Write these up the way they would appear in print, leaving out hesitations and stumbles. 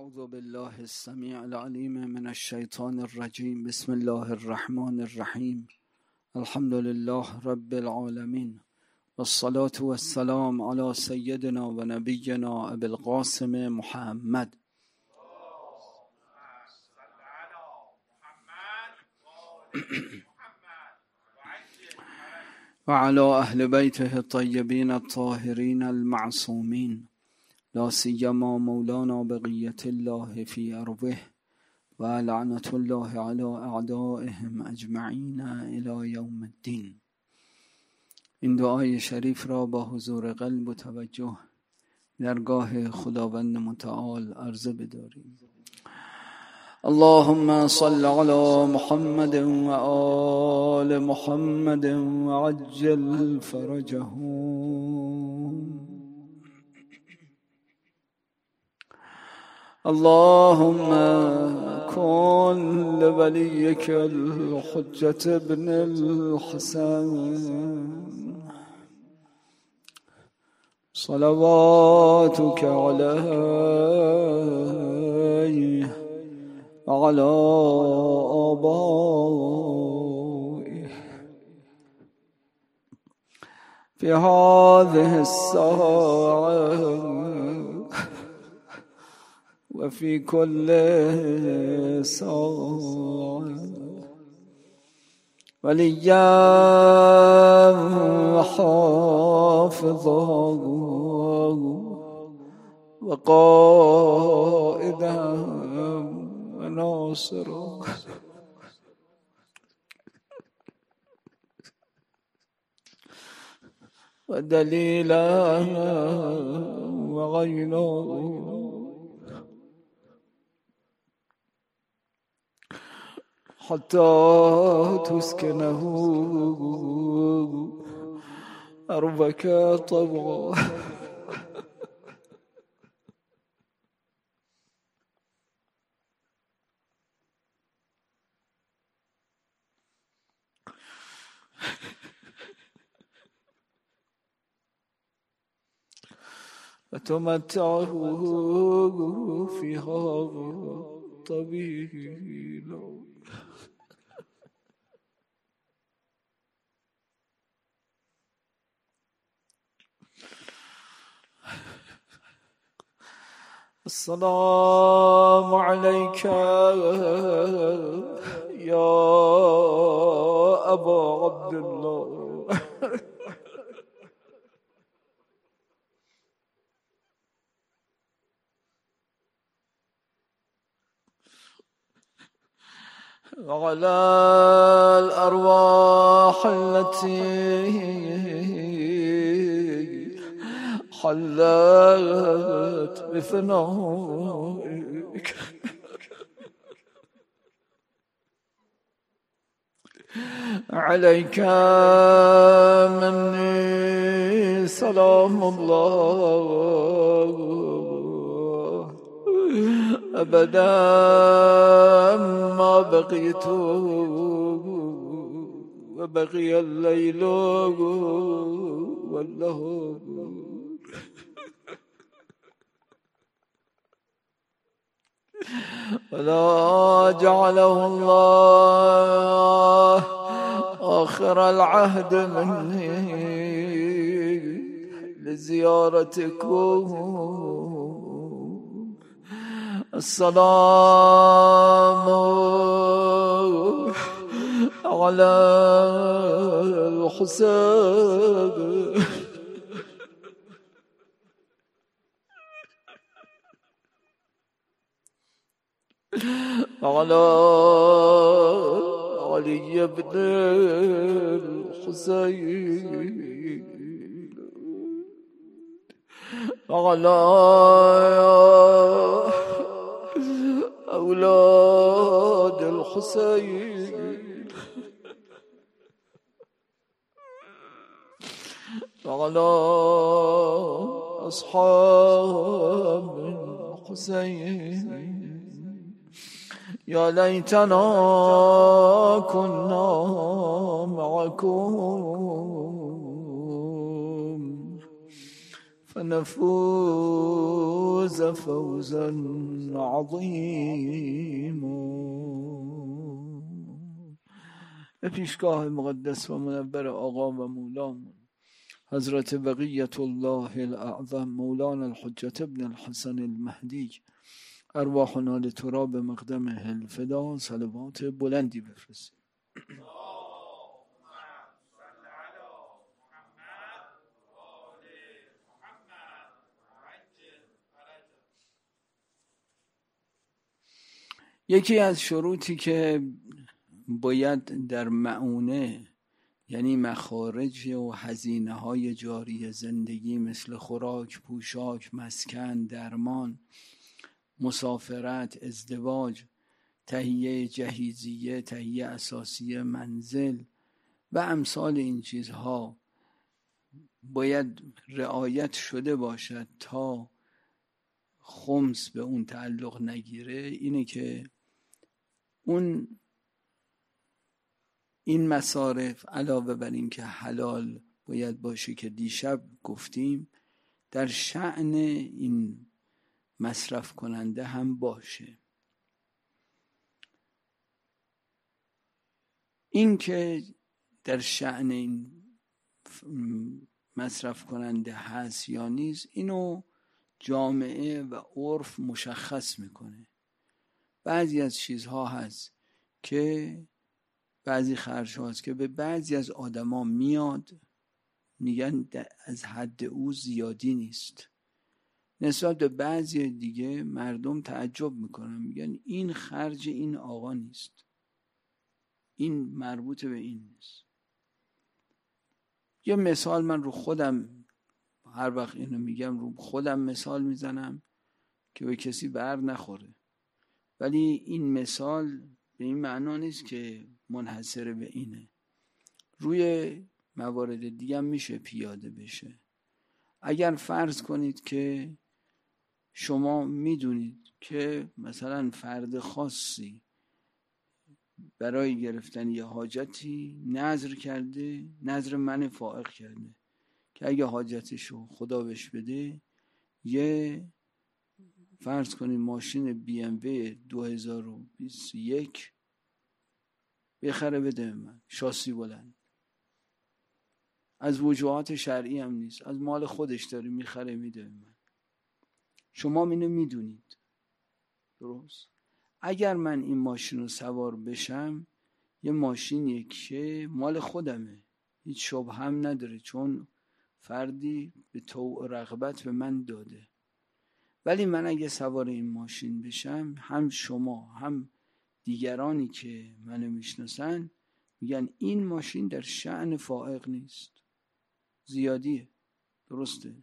اعوذ بالله السمیع العلیم من الشیطان الرجیم. بسم الله الرحمن الرحیم. الحمد لله رب العالمین والصلاة والسلام على سیدنا و نبینا ابی القاسم محمد و علی اهل بیته الطیبین الطاهرین المعصومین، لا سیما مولانا بقیة الله فی ارضه و لعنة الله علی اعدائهم اجمعین الی یوم الدین. این دعای شریف را با حضور قلب و توجه درگاه خداوند متعال عرضه بداریم. اللهم صل على محمد و آل محمد و عجل فرجهم. اللهم كن لوليك الحجة بن الحسن صلواتك عليه وعلى آبائه في هذه الساعة وفي كل ساعة وليا وحافظا وقائدا وناصرا ودليلا وغينا حتى تسكنه أرضك طوعا. وتمتعه فيها طويلا. السلام عليك يا أبا عبد الله وعلى الأرواح التي حلت بفنائك عليك مني سلام الله أبدا ما بقيت وبقي الليل والنهار ولا جعله الله آخر العهد مني لزيارتكم. السلام على الحسين على علي بن الحسين على أولاد الحسين على أصحاب الحسين. يا ليتنا كنا معكم فنفوز فوزا عظیما. به پیشگاه مقدس و منور آقا و مولامون حضرت بقیت الله الاعظم مولانا الحجة ابن الحسن المهدی، ارواحنا لتراب مقدمه الفدا، صلوات بلندی بفرستیم. یکی از شروطی که باید در مؤونه، یعنی مخارج و هزینه های جاری زندگی مثل خوراک، پوشاک، مسکن، درمان، مسافرت، ازدواج، تهیه جهیزیه، تهیه اساسی منزل و امثال این چیزها باید رعایت شده باشد تا خمس به اون تعلق نگیره. اینه که این مصارف علاوه بر این که حلال باید باشه که دیشب گفتیم، در شأن این مصرف کننده هم باشه. این که در شأن این مصرف کننده هست یا نیست، اینو جامعه و عرف مشخص میکنه. بعضی از چیزها هست که بعضی خرج هاست که به بعضی از آدما میاد، میگن از حد او زیادی نیست. نسبت به بعضی دیگه مردم تعجب میکنن، میگن این خرج این آقا نیست، این مربوط به این نیست. یه مثال من رو خودم، هر وقت اینو میگم رو خودم مثال میزنم که به کسی بر نخوره، ولی این مثال به این معنا نیست که منحصر به اینه، روی موارد دیگه هم میشه پیاده بشه. اگر فرض کنید که شما میدونید که مثلا فرد خاصی برای گرفتن یه حاجتی نذر کرده، نذر من فائق کرده که اگه حاجتشو خدا بهش بده یه فرض کنید ماشین BMW 2021 بخره بده من، شاسی بلند، از وجوهات شرعی هم نیست، از مال خودش داره میخره میده من. شما اینو میدونید، درست؟ اگر من این ماشین رو سوار بشم، یه ماشینیه که مال خودمه، هیچ شبهه هم نداره، چون فردی به طوع رغبت به من داده. ولی من اگه سوار این ماشین بشم، هم شما هم دیگرانی که منو میشناسن میگن این ماشین در شأن فائق نیست، زیادیه، درسته؟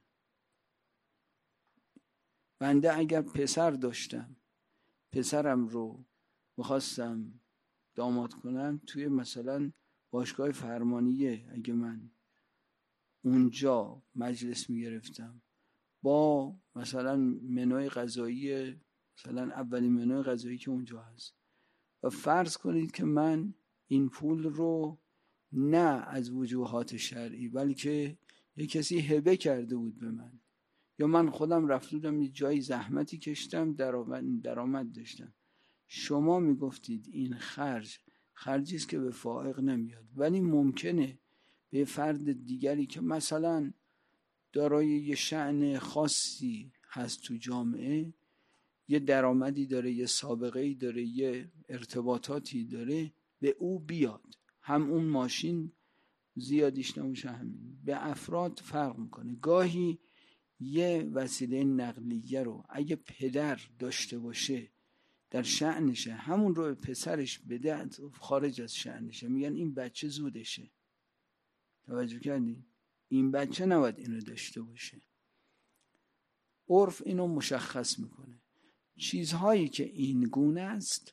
بنده اگر پسر داشتم، پسرم رو میخواستم داماد کنم توی مثلا باشگاه فرمانیه، اگه من اونجا مجلس میگرفتم با مثلا منوی غذایی، مثلا اولین منوی غذایی که اونجا هست، و فرض کنید که من این پول رو نه از وجوهات شرعی بلکه یه کسی هبه کرده بود به من، یا من خودم رفته بودم یه جایی زحمتی کشتم، درآمد داشتم، شما میگفتید این خرجی است که به فائق نمیاد، ولی ممکنه به فرد دیگری که مثلا دارای یه شأن خاصی هست تو جامعه، یه درآمدی داره، یه سابقه‌ای داره، یه ارتباطاتی داره، به او بیاد، هم اون ماشین زیادیش نموشه، همین به افراد فرق میکنه. گاهی یه وسیله نقلیه رو اگه پدر داشته باشه در شأنشه، همون رو به پسرش بده خارج از شأنشه، میگن این بچه زودشه. توجه کردی؟ این بچه نباید اینو داشته باشه. عرف اینو مشخص میکنه. چیزهایی که این گونه است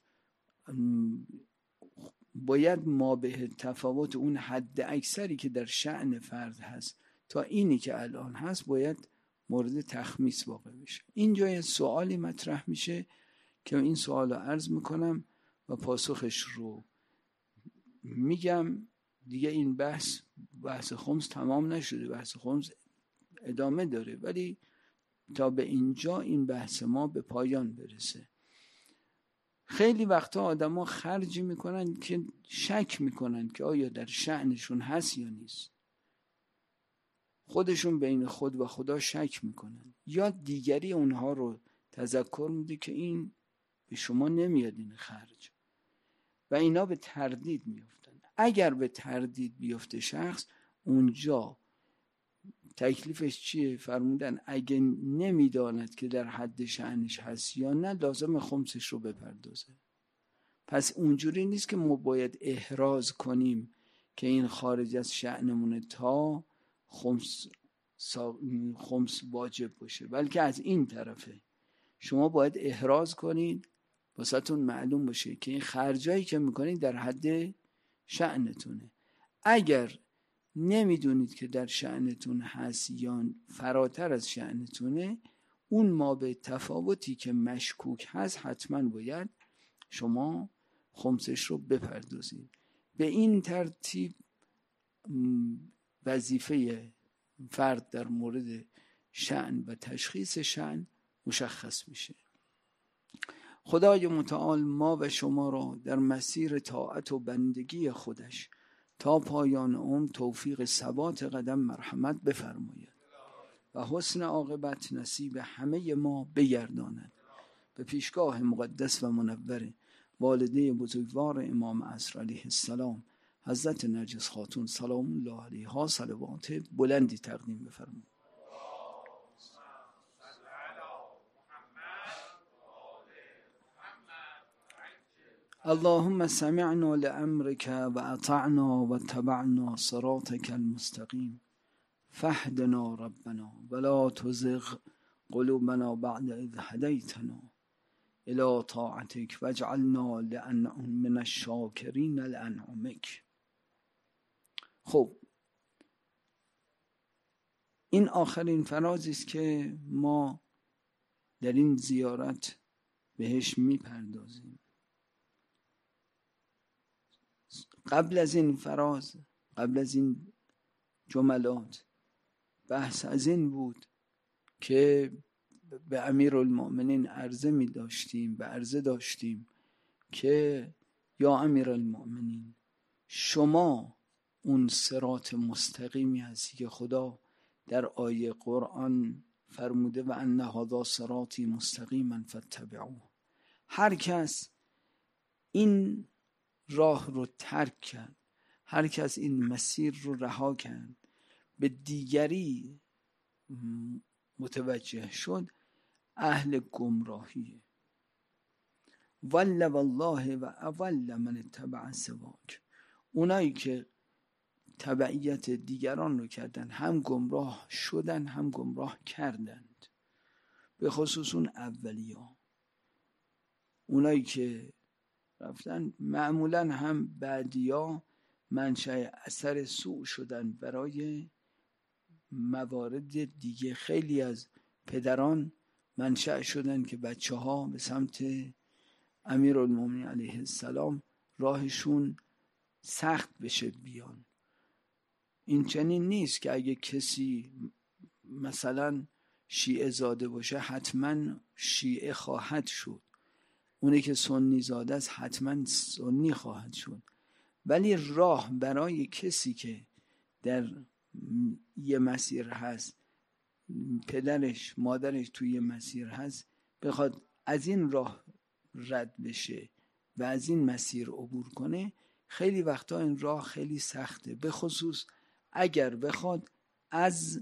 باید ما به تفاوت اون حد اکثری که در شأن فرد هست تا اینی که الان هست باید مورد تخمیس واقع بشه. اینجا یه سوالی مطرح میشه که این سوال رو عرض میکنم و پاسخش رو میگم. دیگه این بحث خمس تمام نشده. بحث خمس ادامه داره، ولی تا به اینجا این بحث ما به پایان برسه. خیلی وقتا آدما خرجی میکنن که شک میکنن که آیا در شأنشون هست یا نیست. خودشون بین خود و خدا شک میکنن، یا دیگری اونها رو تذکر میده که این به شما نمیاد این خرج، و اینا به تردید میفتن. اگر به تردید بیفته شخص، اونجا تکلیفش چیه؟ فرمودن اگه نمیداند که در حد شأنش هست یا نه، لازم خمسش رو بپردازه. پس اونجوری نیست که ما باید احراز کنیم که این خارج از شأنمونه تا خمس واجب باشه، بلکه از این طرفه شما باید احراز کنید، واسهتون معلوم باشه که این خرجایی که میکنید در حد شأنتونه. اگر نمیدونید که در شأنتون هست یا فراتر از شأنتونه، اون ما به تفاوتی که مشکوک هست حتما باید شما خمسش رو بپردازید. به این ترتیب وظیفه فرد در مورد شأن و تشخیص شأن مشخص میشه. خدای متعال ما و شما را در مسیر طاعت و بندگی خودش تا پایان عمر توفیق ثبات قدم مرحمت بفرماید و حسن عاقبت نصیب همه ما بگرداند. به پیشگاه مقدس و منور والده بزرگوار امام عصر علیه السلام حضرت نرگس خاتون سلام الله علیها صلوات بلندی تقدیم بفرمایید. اللهم سمعنا لأمرك وأطعنا واتبعنا صراطك المستقيم فاهدنا ربنا ولا تزغ قلوبنا بعد إذ هديتنا إلى طاعتك واجعلنا من الشاكرين لأنعمك. خب این آخرین فرازی است که ما در این زیارت بهش میپردازیم. قبل از این فراز، قبل از این جملات، بحث از این بود که به امیرالمؤمنین عرضه داشتیم که یا امیرالمؤمنین، شما اون صراط مستقیمی هستی که خدا در آیه قرآن فرموده و ان هذا صراطی مستقیما فاتبعوه. هر کس این راه رو ترک کرد، هر کس این مسیر رو رها کرد، به دیگری متوجه شد، اهل گمراهیه. ول والله و اول من اتبع سواک. اونایی که تبعیت دیگران رو کردن، هم گمراه شدن هم گمراه کردند. به خصوص اون اولیا، اونایی که رفتن، معمولا هم بعدیا منشأ اثر سوء شدن برای موارد دیگه. خیلی از پدران منشأ شدن که بچه ها به سمت امیرالمومنین علیه السلام راهشون سخت بشه بیان. این چنین نیست که اگه کسی مثلا شیعه زاده باشه حتما شیعه خواهد شد، اونی که سنی زاده است حتما سنی خواهد شد. ولی راه برای کسی که در یه مسیر هست، پدرش مادرش توی یه مسیر هست، بخواد از این راه رد بشه و از این مسیر عبور کنه، خیلی وقتا این راه خیلی سخته، به خصوص اگر بخواد از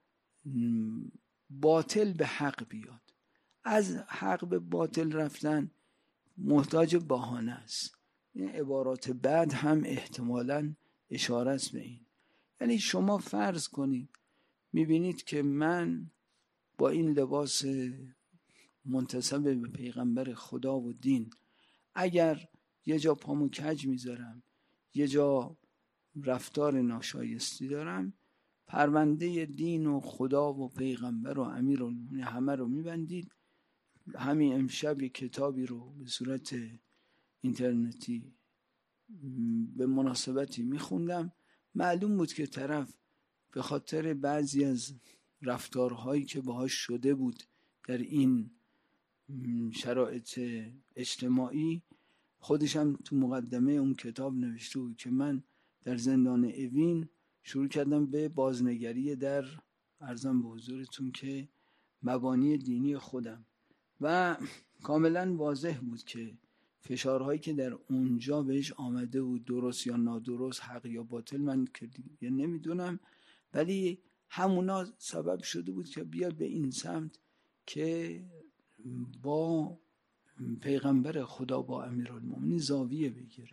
باطل به حق بیاد. از حق به باطل رفتن محتاج بهانه است. این عبارات بعد هم احتمالاً اشاره است به این. یعنی شما فرض کنید میبینید که من با این لباس منتسب به پیغمبر خدا و دین، اگر یه جا پامو کج میذارم، یه جا رفتار ناشایستی دارم، پرونده دین و خدا و پیغمبر و امیرالمومنین همه رو میبندید. همین امشب یک کتابی رو به صورت اینترنتی به مناسبتی میخوندم، معلوم بود که طرف به خاطر بعضی از رفتارهایی که باهاش شده بود در این شرایط اجتماعی، خودش هم تو مقدمه اون کتاب نوشته بود که من در زندان اوین شروع کردم به بازنگری در عرضم به حضورتون که مبانی دینی خودم و کاملا واضح بود که فشارهایی که در اونجا بهش آمده بود، درست یا نادرست، حق یا باطل، من که دیگه نمیدونم، ولی همونا سبب شده بود که بیاد به این سمت که با پیغمبر خدا، با امیرالمومنین زاویه بگیره.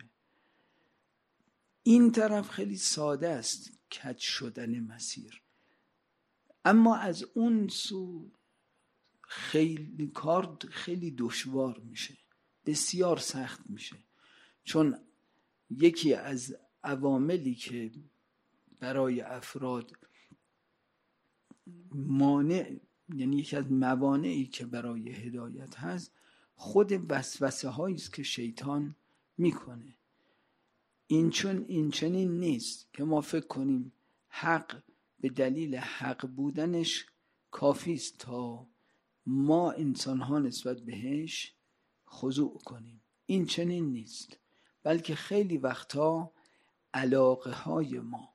این طرف خیلی ساده است کج شدن مسیر، اما از اون سو خیلی کار خیلی دشوار میشه، بسیار سخت میشه، چون یکی از عواملی که برای افراد مانع، یعنی یکی از موانعی که برای هدایت هست، خود وسوسه هایی است که شیطان میکنه. این چنین نیست که ما فکر کنیم حق به دلیل حق بودنش کافی است تا ما انسان ها نسبت بهش خضوع کنیم. این چنین نیست، بلکه خیلی وقتا علاقه های ما،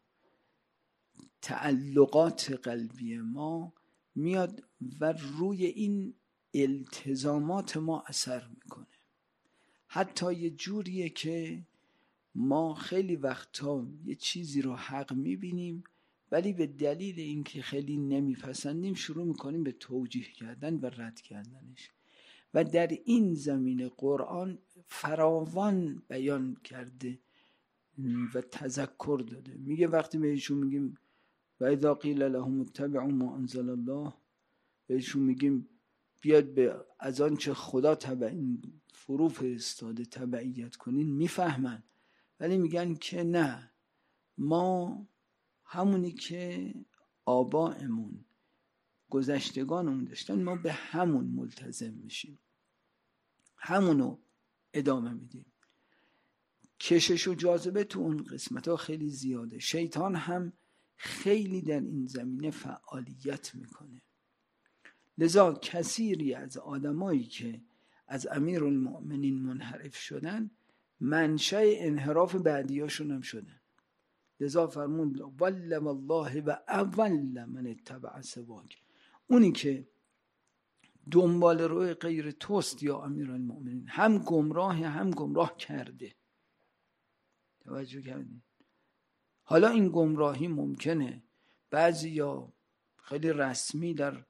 تعلقات قلبی ما میاد و روی این التزامات ما اثر میکنه. حتی یه جوریه که ما خیلی وقتا یه چیزی رو حق میبینیم، ولی به دلیل اینکه خیلی نمیپسندیم شروع میکنیم به توجیه کردن و رد کردنش. و در این زمینه قرآن فراوان بیان کرده و تذکر داده. میگه وقتی بهشون میگیم و اذا قیل لهم اتبعوا ما انزل الله، بهشون میگیم بیاد از آنچه خدا فرو فرستاده تبعیت کنین، میفهمن، ولی میگن که نه، ما همونی که آبائمون گذشتگانمون داشتن ما به همون ملتزم میشیم، همونو ادامه میدیم. کشش و جاذبه تو اون قسمت ها خیلی زیاده. شیطان هم خیلی در این زمینه فعالیت میکنه. لذا کثیری از آدمایی که از امیرالمؤمنین منحرف شدن منشأ انحراف بعدیاشون هم شدن. لذا فرمود ول والله و اول من اتبع سواک، اونی که دنبال روی غیر توست یا امیرالمؤمنین هم گمراه کرده. توجه کردین؟ حالا این گمراهی ممکنه بعضیا خیلی رسمی در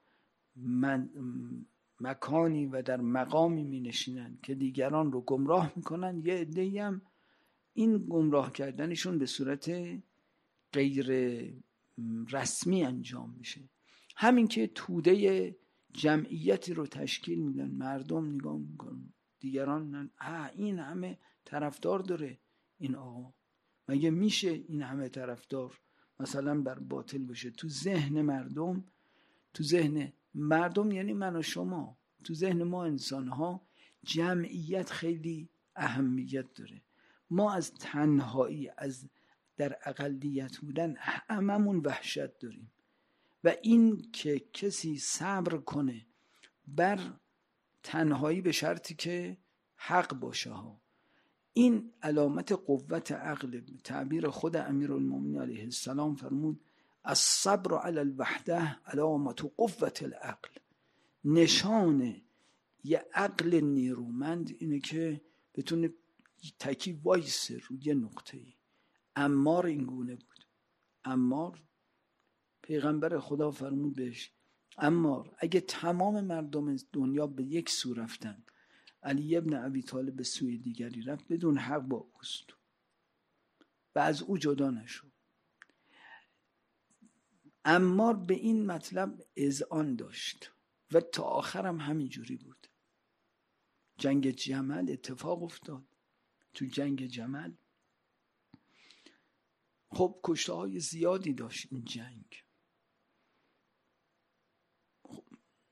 مکانی و در مقامی می نشینن که دیگران رو گمراه میکنن، یه عده‌ای هم این گمراه کردنشون به صورت غیر رسمی انجام میشه. همین که توده جمعیتی رو تشکیل میدن، مردم نگاه میکنن دیگران این همه طرفدار داره این آقا، مگه میشه این همه طرفدار مثلا بر باطل باشه؟ تو ذهن مردم یعنی من و شما، تو ذهن ما انسان ها جمعیت خیلی اهمیت داره. ما از تنهایی، از در اقلیت بودن هممون وحشت داریم و این که کسی صبر کنه بر تنهایی به شرطی که حق باشه ها، این علامت قوت عقل. تعبیر خود امیرالمومنین علیه السلام فرمود الصبر علی الوحده علامت قوت العقل. نشان یه عقل نیرومند اینه که بتونه تکی وایسه روی نقطه‌ای. عمار این گونه بود. عمار پیغمبر خدا فرمود بهش عمار اگه تمام مردم دنیا به یک سو رفتن، علی ابن ابی طالب به سوی دیگری رفت، بدون حق با اوست و از او جدا نشد. عمار به این مطلب اذعان داشت و تا آخرم همینجوری بود. جنگ جمل اتفاق افتاد. تو جنگ جمل خب کشته های زیادی داشت این جنگ. خب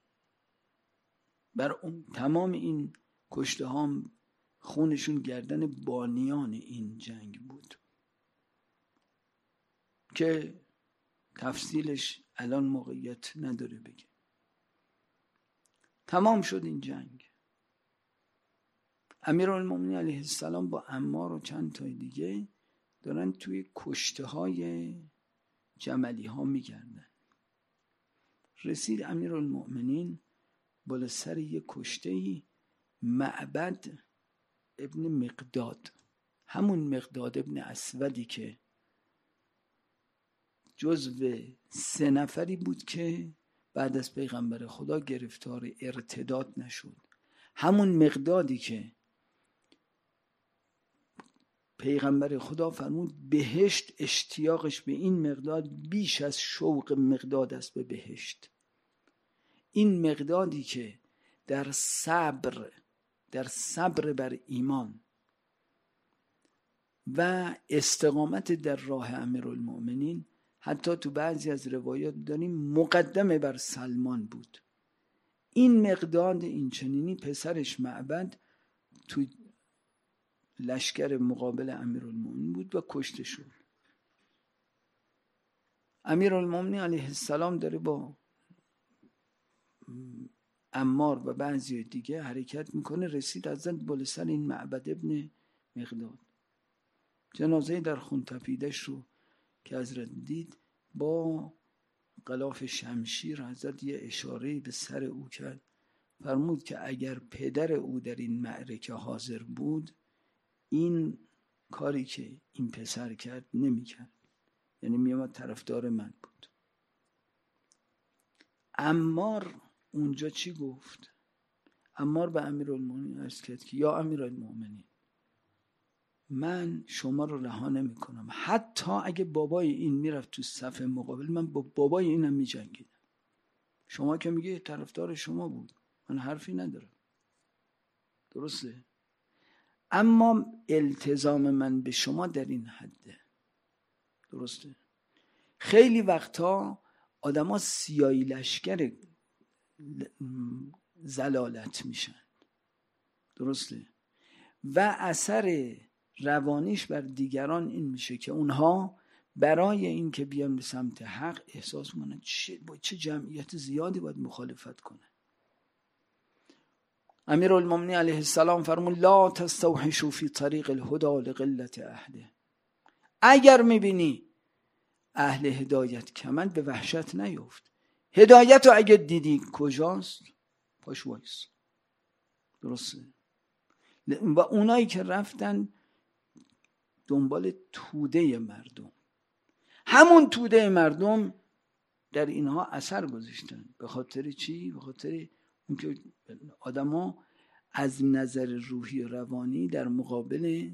بر تمام این کشته ها خونشون گردن بانیان این جنگ بود که تفصیلش الان موقعیت نداره بگه. تمام شد این جنگ. امیرالمومنین علیه السلام با عمار و چند تای دیگه دارن توی کشته های جملی ها میگردن. رسید امیرالمومنین بالا سر یک کشته‌ای، معبد ابن مقداد، همون مقداد ابن اسودی که جزو 3 نفری بود که بعد از پیغمبر خدا گرفتار ارتداد نشد، همون مقدادی که پیغمبر خدا فرمود بهشت اشتیاقش به این مقداد بیش از شوق مقداد است به بهشت. این مقدادی که در صبر بر ایمان و استقامت در راه امیرالمومنین، حتی تو بعضی از روایات داریم مقدمه بر سلمان بود. این مقداد این چنینی پسرش معبد تو لشکر مقابل امیرالمومنین بود و کشته شد. امیرالمومنین علیه السلام داره با عمار و بعضی دیگه حرکت میکنه، رسید حضرت بالا سر این معبد ابن مقداد. جنازه در خون تپیدش رو که حضرت دید، با غلاف شمشیر حضرت یه اشاره به سر او کرد، فرمود که اگر پدر او در این معرکه حاضر بود این کاری که این پسر کرد نمی‌کرد، یعنی میامد طرفدار من بود. عمار اونجا چی گفت؟ عمار به امیرالمومنین عرض کرد که یا امیرالمومنین، من شما رو رها نمی کنم، حتی اگه بابای این میرفت تو صف مقابل من با بابای اینم می جنگیدم. شما که میگه طرفدار شما بود، من حرفی ندارم، درسته؟ اما التزام من به شما در این حده، درسته؟ خیلی وقتا آدم ها سیایی لشکر زلالت میشن، درسته؟ و اثر روانیش بر دیگران این میشه که اونها برای این که بیان به سمت حق احساس کنن با چه جمعیت زیادی باید مخالفت کنن. امیرالمومنین علیه السلام فرمود لا تستوحشوا فی طریق الهدى لقلت اهله. اگر میبینی اهل هدایت کمند به وحشت نیفت. هدایت رو اگر دیدی کجاست پاش وایس، درسته؟ و اونایی که رفتن دنبال توده مردم، همون توده مردم در اینها اثر گذاشتن. به خاطر چی؟ به خاطر اون که آدم ها از نظر روحی روانی در مقابل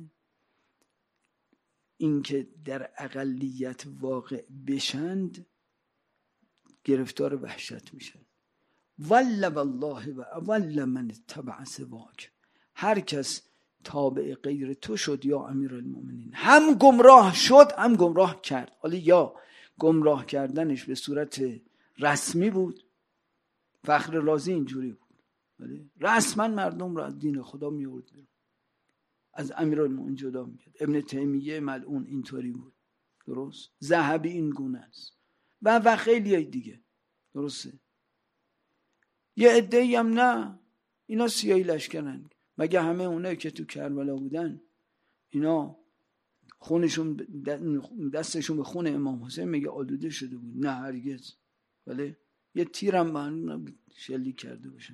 اینکه در اقلیت واقع بشند گرفتار وحشت میشن. وَلَّ وَاللَّهِ وَوَلَّ مَنِ اتَّبَعَ سِوَاكَ. هر کس تابع غیر تو شد یا امیرالمومنین، هم گمراه شد هم گمراه کرد. حالا یا گمراه کردنش به صورت رسمی بود، فخر رازی اینجوری بود، ولی رسما مردم را از دین خدا میورد بیرون، از امیرالمومنین جدا میکرد. ابن تیمیه ملعون اینطوری بود، درست؟ ذهبی این گونه است و خیلی دیگه، درسته؟ یه عده‌ای هم نه، اینا سیاهی لشکرن. مگه همه اونایی که تو کربلا بودن اینا خونشون دستشون به خون امام حسین مگه آلوده شده بود؟ نه هرگز. ولی یه تیرم به شلیک کرده باشن،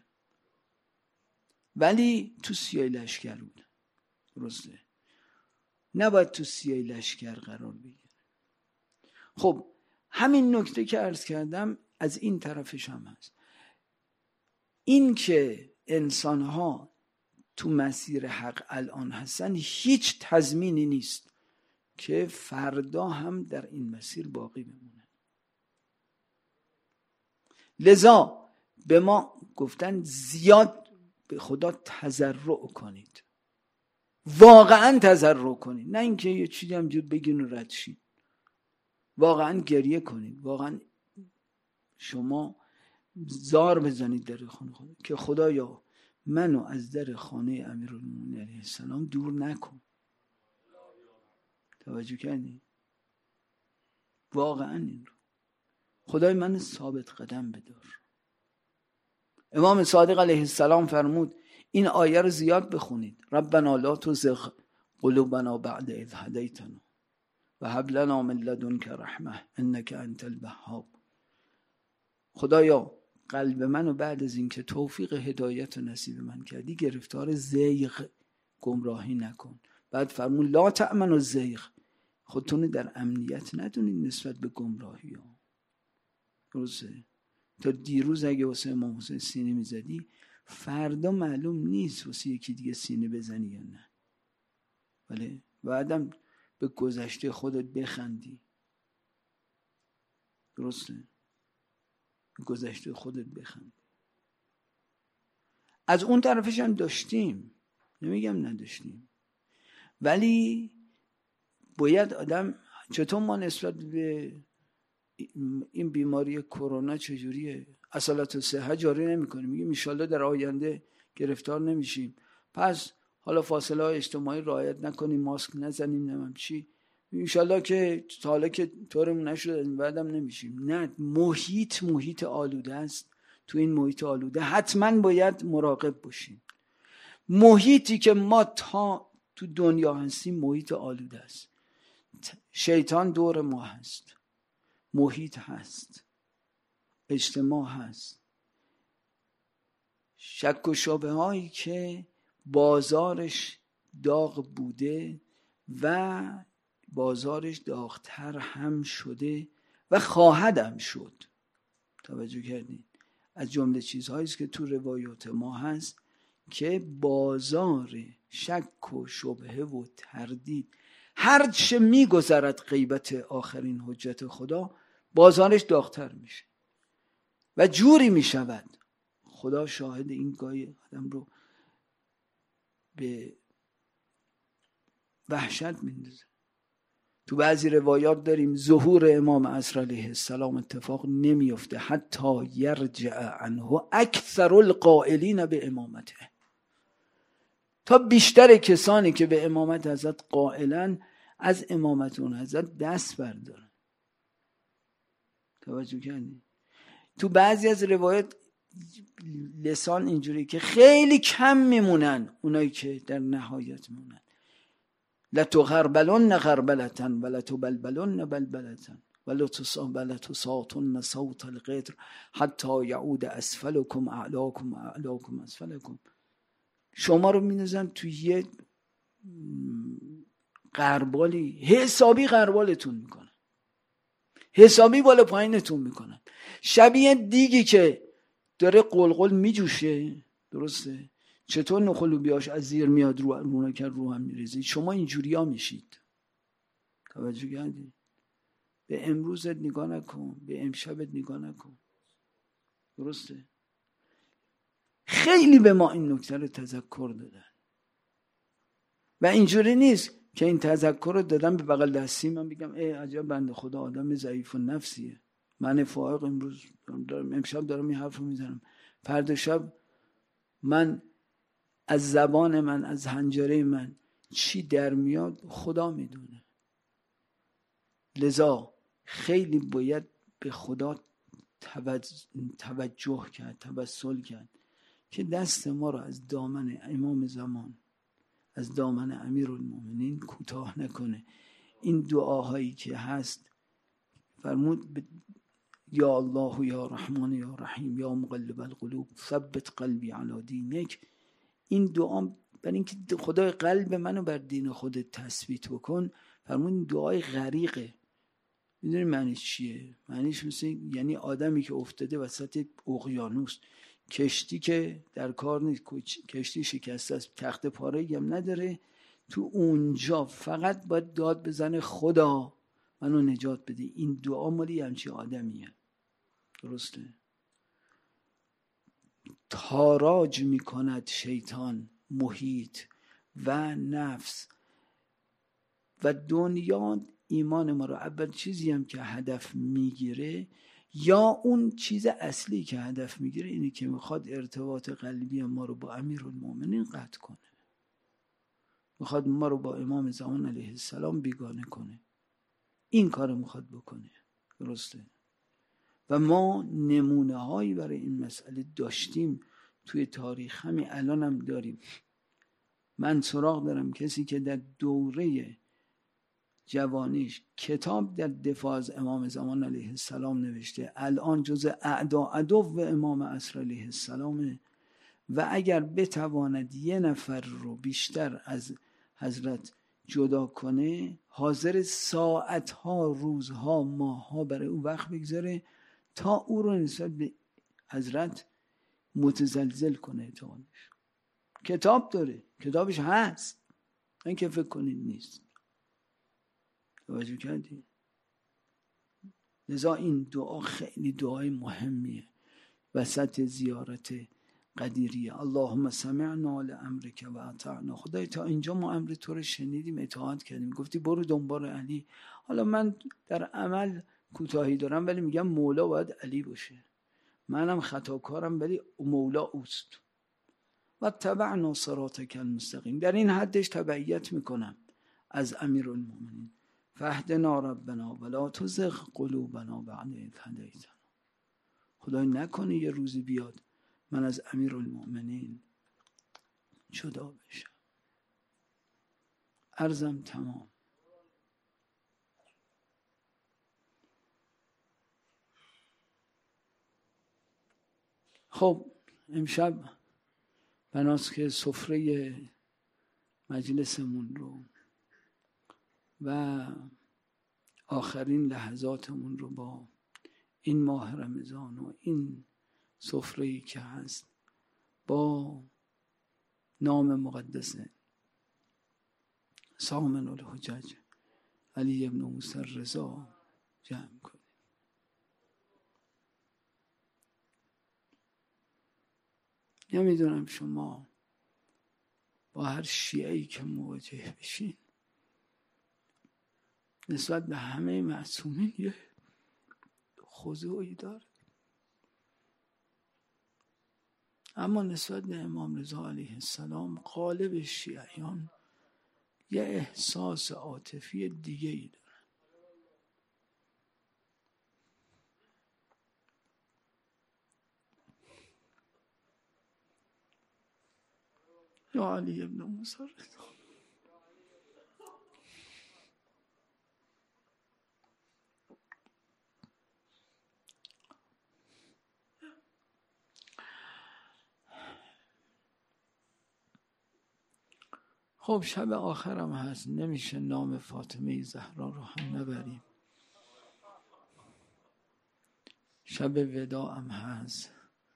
ولی تو سیاهی لشکر بودن، درسته؟ نباید تو سیاهی لشکر قرار بگیره. خب همین نکته که عرض کردم از این طرفش هم هست، این که انسان‌ها تو مسیر حق الان هستن هیچ تضمینی نیست که فردا هم در این مسیر باقی بمونه. لذا به ما گفتن زیاد به خدا تضرع کنید، واقعا تضرع کنید، نه اینکه یه چیزی هم جور بگین و رد شید. واقعا گریه کنید، واقعا شما زار بزنید در خانه خدا که خدایا منو از در خانه امیرالمومنین علیه السلام دور نکن. توجه کردید؟ واقعا این رو خدای من ثابت قدم بدار. امام صادق علیه السلام فرمود این آیه رو زیاد بخونید. ربنا لا تزغ قلوبنا بعد اذ هدیتنا و هب لنا من لدنک رحمه انک انت الوهاب. خدایا قلب منو بعد از اینکه توفیق هدایت و نصیب من کردی گرفتار زیغ گمراهی نکن. بعد فرمود لا تأمنوا الزیغ، خودتون در امنیت ندونید نسبت به گمراهی ها. درسته؟ تا دیروز اگه واسه امام حسین سینه میزدی فردا معلوم نیست واسه یکی دیگه سینه بزنی یا نه. بله؟ بعدم به گذشته خودت بخندی. درسته؟ به گذشته خودت بخندی. از اون طرفش هم داشتیم، نمیگم نداشتیم، ولی باید آدم، چطور ما نسبت به این بیماری کرونا چجوریه اصالت صحت جاری نمی کنیم، میگیم انشالله در آینده گرفتار نمیشیم، پس حالا فاصله اجتماعی رعایت نکنیم، ماسک نزنیم، نمیم چی، انشالله که تا حالا که طورمون نشده بعدم نمیشیم. نه، محیط آلوده است. تو این محیط آلوده حتما باید مراقب باشیم. محیطی که ما تا تو دنیا هستیم محیط آلوده است. شیطان دور ما هست، محیط هست، اجتماع هست، شک و شبه هایی که بازارش داغ بوده و بازارش داغتر هم شده و خواهد هم شد. توجه کردین؟ از جمله چیزهایی است که تو روایات ما هست که بازار شک و شبهه و تردید هر چه میگذرد غیبت آخرین حجت خدا بازارش داغتر میشه و جوری میشود. خدا شاهد این، گاهی آدم رو به وحشت میندازه. تو بعضی روایات داریم ظهور امام عصر علیه السلام اتفاق نمیفته حتی یرجع عنه اکثر القائلین به امامته، تا بیشتر کسانی که به امامت حضرت قائلن از امامت اون حضرت دست بردارن. توجه کردین؟ تو بعضی از روایات لسان اینجوری که خیلی کم میمونن اونایی که در نهایت میمونن. لتغربلن غربلتن ولتبلبلن بلبلتن ولتساطن صوت القدر حتی یعود اسفلکم اعلاکم اعلاکم اسفلکم. شما رو مینزن توی یه غربالی، حسابی غربالتون میکنن، حسابی بالا پایینتون میکنن، شبیه دیگی که داره قلقل میجوشه. درسته؟ چطور نخلو بیاش از زیر میاد رو که رو هم میریزید، شما اینجوری ها میشید. توجه کردی؟ به امروزت نگاه نکن، به امشبت نگاه نکن. درسته؟ خیلی به ما این نکته رو تذکر دادن و اینجوری نیست که این تذکر رو دادن به بغل دستی من بگم ای عجب بنده خدا آدم ضعیف و نفسیه، من فائق امروز امشب دارم این حرف رو میزنم، فردا شب من از زبان من، از حنجره من چی در میاد خدا میدونه. لذا خیلی باید به خدا توجه کرد، توسل کرد که دست ما رو از دامن امام زمان، از دامن امیرالمومنین کوتاه نکنه. این دعاهایی که هست فرمود یا الله یا رحمان یا رحیم یا مقلب القلوب ثبت قلبی علی دینک. این دعا برای اینکه خدای قلب منو بر دین خودت تثبیت بکن، فرمود این دعای غریقه. میدونی معنیش چیه؟ معنیش مثل یعنی آدمی که افتاده وسط اقیانوس، کشتی که در کار نیست، کشتی شکسته است، تخت پاره‌ای هم نداره، تو اونجا فقط باید داد بزنه خدا منو نجات بده. این دعا مالی همچی آدمیه. درسته؟ تاراج میکند شیطان محیط و نفس و دنیا ایمان ما رو. اول چیزی هم که هدف میگیره یا اون چیز اصلی که هدف میگیره اینه که میخواد ارتباط قلبی ما رو با امیرالمومنین قطع کنه، میخواد ما رو با امام زمان علیه السلام بیگانه کنه. این کارو میخواد بکنه. درسته؟ و ما نمونه هایی برای این مسئله داشتیم توی تاریخ، همین الان هم داریم. من سراغ دارم کسی که در دوره جوانیش کتاب در دفاع از امام زمان علیه السلام نوشته، الان جز عدو امام عصر علیه السلام، و اگر بتواند یه نفر رو بیشتر از حضرت جدا کنه حاضر ساعتها، روزها، ماهها برای اون وقت بگذاره تا او رو نسبت به حضرت متزلزل کنه اعتقادش. کتاب داره، کتابش هست، این که فکر کنید نیست. توجه کردی؟ لذا این دعا خیلی دعای مهمیه وسط زیارت قدیریه. اللهم سمعنا لامرک و اطعنا. خدای تا اینجا ما امر تو رو شنیدیم، اطاعت کردیم، گفتی برو دنبال علی. حالا من در عمل کوتاهی دارم ولی میگم مولا باید علی باشه، منم خطاکارم ولی مولا اوست. و تبعنا صراطک المستقیم، در این حدش تبعیت میکنم از امیرالمومنین. فاهدنا ربنا ولا تزغ قلوبنا بعد اذ هدیتنا. خدای نکنه یه روزی بیاد من از امیرالمومنین جدا بشم. عرضم تمام. خب امشب بناست که سفره مجلسمون رو و آخرین لحظاتمون رو با این ماه رمضان و این سفره‌ای که هست با نام مقدس سامن الحجج علی ابن موسی رضا جمع کنیم. نمیدونم شما با هر شیعه‌ای که مواجه بشین نسبت به همه معصومین یه خضوعی داره، اما نسبت به امام رضا علیه السلام غالب شیعیان یه احساس عاطفی دیگه ای داره. یا علی ابن موسی رضا، خب شب آخرم هست، نمیشه نام فاطمه زهرا رو هم نبریم. شب وداعم هست.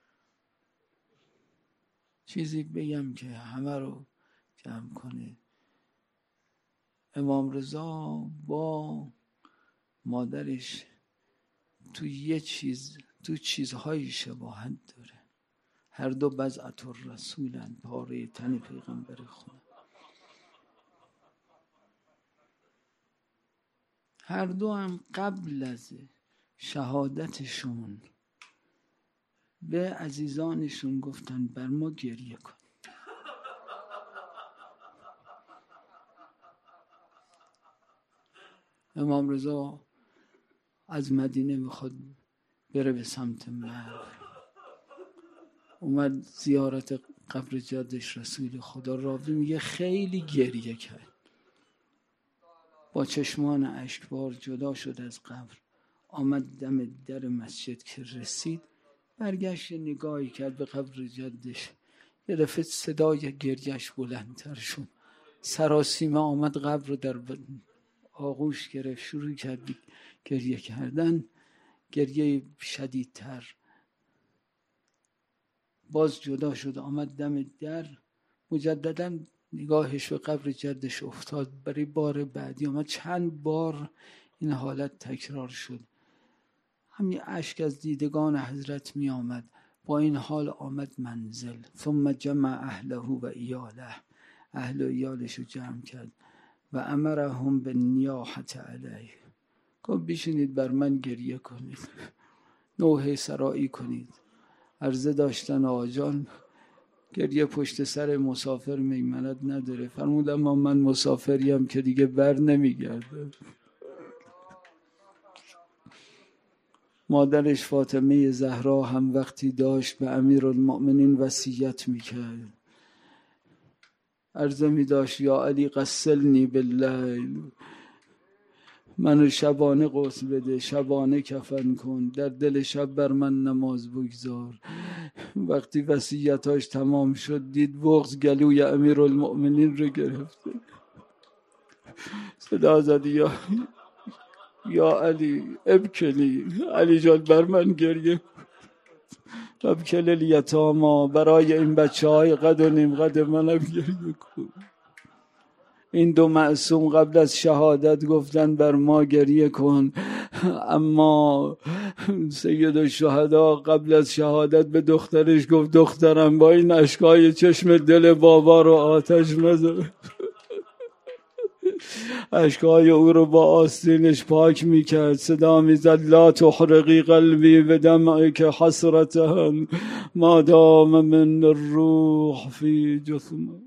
چیزی بگم که همه رو جمع کنه. امام رضا با مادرش تو چیزهای شباهت داره. هر دو بضعة الرسولن، پاره تن پیغمبر خدا. هر دو هم قبل از شهادتشون به عزیزانشون گفتن بر ما گریه کن. امام رضا از مدینه میخواد بره به سمت مرو، اومد زیارت قبر جدش رسول خدا. راوی میگه خیلی گریه کرد، با چشمان اشکبار جدا شد از قبر، آمد دم در مسجد که رسید برگشت نگاهی کرد به قبر جدش، یه دفعه صدای گریهش بلندتر شد، سراسیمه آمد قبر رو در آغوش گرفت، شروع کرد گریه کردن، گریه شدیدتر. باز جدا شد، آمد دم در، مجددا نگاهش به قبر جدش افتاد. برای بار بعدی آمد، چند بار این حالت تکرار شد، همین اشک از دیدگان حضرت می آمد. با این حال آمد منزل، ثم جمع اهله و ایاله، اهل و ایالش رو جمع کرد و امرهم بالنیاحة علیه، گفت بشینید بر من گریه کنید، نوحه سرایی کنید. عرضه داشتن آقا جان گریه پشت سر مسافر میمنت نداره. فرمود اما من مسافریم که دیگه بر نمیگرده. مادرش فاطمه زهرا هم وقتی داشت به امیرالمؤمنین وصیت میکرد، عرضه می‌داشت یا علی غسلنی باللیل، منو شبانه غسل بده، شبانه کفن کن، در دل شب بر من نماز بگذار. وقتی وصیتاش تمام شد دید بغض گلوی امیرالمؤمنین رو گرفته، صدا زد یا علی ابکنی، علی جان بر من گریه، ابکل الیتاما، برای این بچه های قد و نیم قد منم گریه کن. این دو معصوم قبل از شهادت گفتن بر ما گریه کن، اما سید الشهدا قبل از شهادت به دخترش گفت دخترم با این اشکای چشم دل بابا رو آتش نذار. اشکای او رو با آستینش پاک میکرد، صدا میزد لا تحرقی قلبی بدمعک حسرتهم ما دام من الروح فی جثمک.